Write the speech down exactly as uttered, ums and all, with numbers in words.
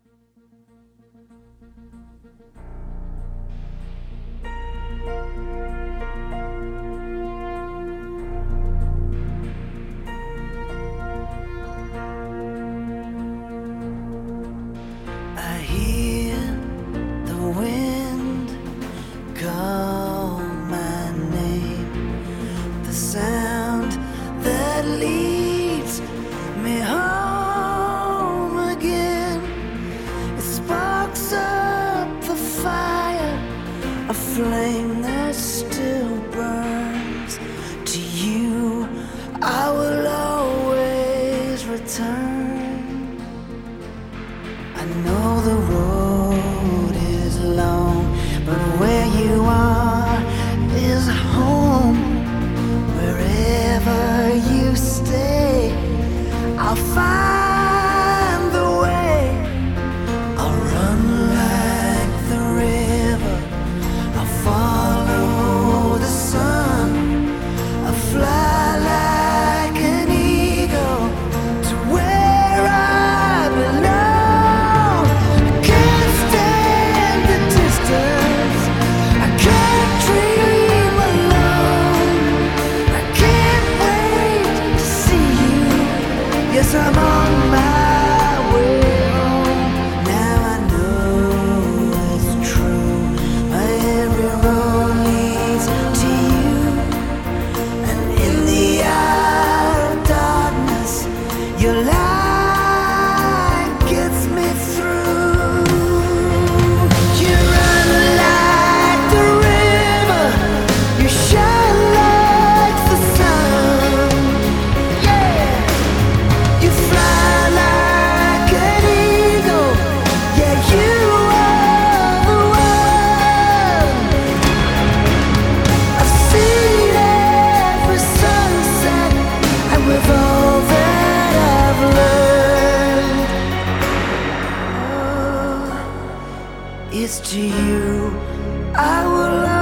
I hear the wind call my name, the sound that leads me home again. It sparks up the fire, a flame that still burns. To you I will always return. I know the road is long, but where you are is home. Wherever you stay, I'll find the way. I'll run like the river, I'll follow the sun, I'll fly like an eagle to where I belong. I can't stand the distance, I can't dream alone, I can't wait to see you. Yes, I'm on my way home. Now I know it's true, my every road leads to you. And in the hour of darkness, your light gets me through. You run like the river, you shine like the sun. Yeah, you fly like an eagle. Yeah, you are the one. I've seen every sunset, and with all that I've learned, oh, it's to you I will